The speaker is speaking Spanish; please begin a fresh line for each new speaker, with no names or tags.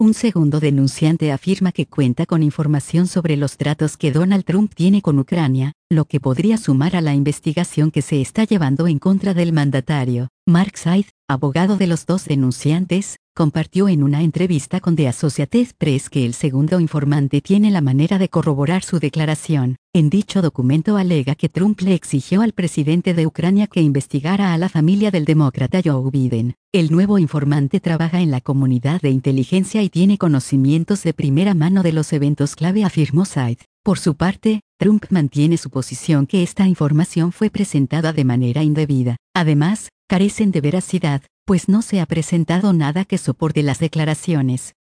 Un segundo denunciante afirma que cuenta con información sobre los tratos que Donald Trump tiene con Ucrania, lo que podría sumar a la investigación que se está llevando en contra del mandatario. Mark Said, abogado de los dos denunciantes, compartió en una entrevista con The Associated Press que el segundo informante tiene la manera de corroborar su declaración. En dicho documento alega que Trump le exigió al presidente de Ucrania que investigara a la familia del demócrata Joe Biden. El nuevo informante trabaja en la comunidad de inteligencia y tiene conocimientos de primera mano de los eventos clave, afirmó Said. Por su parte, Trump mantiene su posición que esta información fue presentada de manera indebida. Además, carecen de veracidad, pues no se ha presentado nada que soporte las declaraciones.